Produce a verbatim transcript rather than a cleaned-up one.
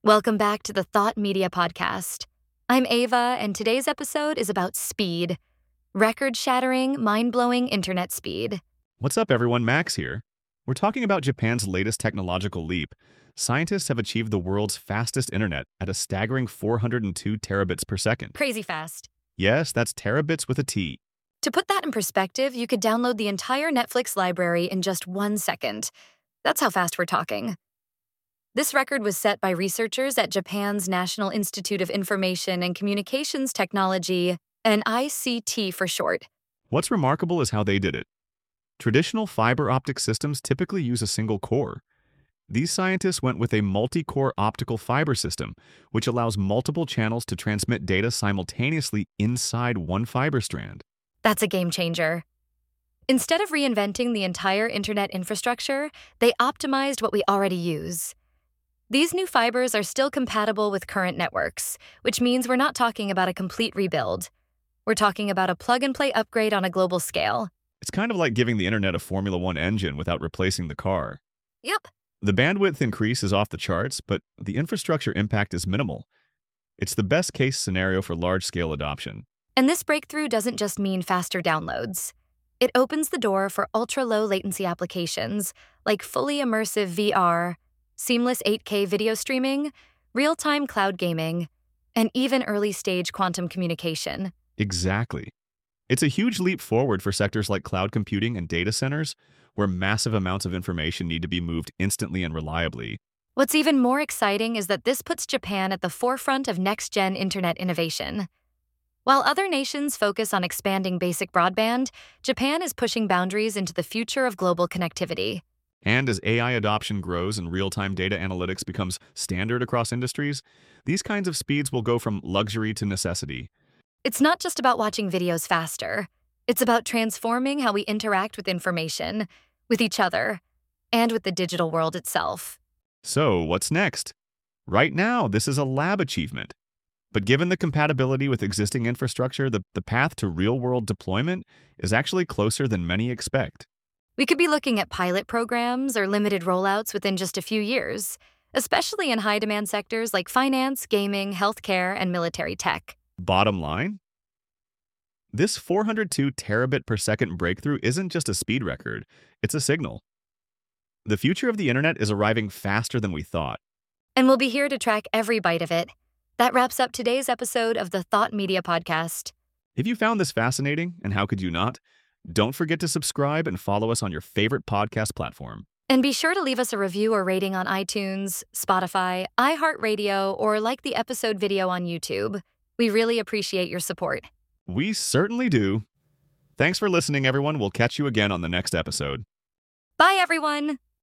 Welcome back to the Thought Media Podcast. I'm Ava, and today's episode is about speed. Record-shattering, mind-blowing internet speed. What's up, everyone? Max here. We're talking about Japan's latest technological leap. Scientists have achieved the world's fastest internet at a staggering four hundred two terabits per second. Crazy fast. Yes, that's terabits with a T. To put that in perspective, you could download the entire Netflix library in just one second. That's how fast we're talking. This record was set by researchers at Japan's National Institute of Information and Communications Technology, N I C T for short. What's remarkable is how they did it. Traditional fiber optic systems typically use a single core. These scientists went with a multi-core optical fiber system, which allows multiple channels to transmit data simultaneously inside one fiber strand. That's a game changer. Instead of reinventing the entire internet infrastructure, they optimized what we already use. These new fibers are still compatible with current networks, which means we're not talking about a complete rebuild. We're talking about a plug-and-play upgrade on a global scale. It's kind of like giving the internet a Formula One engine without replacing the car. Yep. The bandwidth increase is off the charts, but the infrastructure impact is minimal. It's the best-case scenario for large-scale adoption. And this breakthrough doesn't just mean faster downloads. It opens the door for ultra-low latency applications like fully immersive V R, seamless eight K video streaming, real-time cloud gaming, and even early-stage quantum communication. Exactly. It's a huge leap forward for sectors like cloud computing and data centers, where massive amounts of information need to be moved instantly and reliably. What's even more exciting is that this puts Japan at the forefront of next-gen internet innovation. While other nations focus on expanding basic broadband, Japan is pushing boundaries into the future of global connectivity. And as A I adoption grows and real-time data analytics becomes standard across industries, these kinds of speeds will go from luxury to necessity. It's not just about watching videos faster. It's about transforming how we interact with information, with each other, and with the digital world itself. So, what's next? Right now, this is a lab achievement. But given the compatibility with existing infrastructure, the, the path to real-world deployment is actually closer than many expect. We could be looking at pilot programs or limited rollouts within just a few years, especially in high-demand sectors like finance, gaming, healthcare, and military tech. Bottom line? This four hundred two terabit per second breakthrough isn't just a speed record, it's a signal. The future of the internet is arriving faster than we thought. And we'll be here to track every bite of it. That wraps up today's episode of the Thought Media Podcast. If you found this fascinating, and how could you not, don't forget to subscribe and follow us on your favorite podcast platform. And be sure to leave us a review or rating on iTunes, Spotify, iHeartRadio, or like the episode video on YouTube. We really appreciate your support. We certainly do. Thanks for listening, everyone. We'll catch you again on the next episode. Bye, everyone.